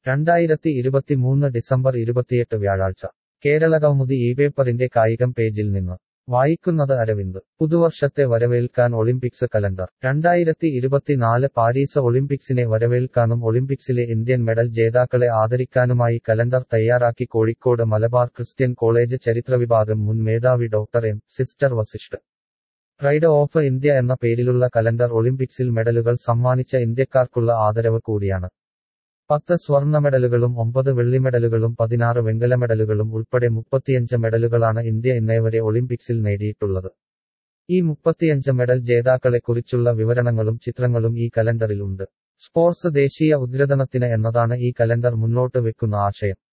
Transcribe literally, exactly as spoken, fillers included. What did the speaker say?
രണ്ടായിരത്തി ഇരുപത്തിമൂന്ന് ഡിസംബർ ഇരുപത്തിയെട്ട് വ്യാഴാഴ്ച കേരളകൗമുദി ഈ പേപ്പറിന്റെ കായികം പേജിൽ നിന്ന് വായിക്കുന്നത് അരവിന്ദ് പുതുവർഷത്തെ വരവേൽക്കാൻ ഒളിമ്പിക്സ് കലണ്ടർ രണ്ടായിരത്തി ഇരുപത്തിനാല് പാരീസ് ഒളിമ്പിക്സിനെ വരവേൽക്കാനും ഒളിമ്പിക്സിലെ ഇന്ത്യൻ മെഡൽ ജേതാക്കളെ ആദരിക്കാനുമായി കലണ്ടർ തയ്യാറാക്കി കോഴിക്കോട് മലബാർ ക്രിസ്ത്യൻ കോളേജ് ചരിത്രവിഭാഗം മുൻ മേധാവി doctor M sister Vasishth pride of India എന്ന പേരിലുള്ള കലണ്ടർ ഒളിമ്പിക്സിൽ മെഡലുകൾ സമ്മാനിച്ച ഇന്ത്യക്കാർക്കുള്ള ആദരവ് കൂടിയാണ് പത്ത് സ്വർണ്ണ മെഡലുകളും ഒമ്പത് വെള്ളി മെഡലുകളും പതിനാറ് വെങ്കല മെഡലുകളും ഉൾപ്പെടെ മുപ്പത്തിയഞ്ച് മെഡലുകളാണ് ഇന്ത്യ ഇന്നേവരെ ഒളിമ്പിക്സിൽ നേടിയിട്ടുള്ളത് ഈ മുപ്പത്തിയഞ്ച് മെഡൽ ജേതാക്കളെക്കുറിച്ചുള്ള വിവരണങ്ങളും ചിത്രങ്ങളും ഈ കലണ്ടറിൽ ഉണ്ട് സ്പോർട്സ് ദേശീയ ഉദ്ഗ്രഥനത്തിന് എന്നതാണ് ഈ കലണ്ടർ മുന്നോട്ട് വെക്കുന്ന ആശയം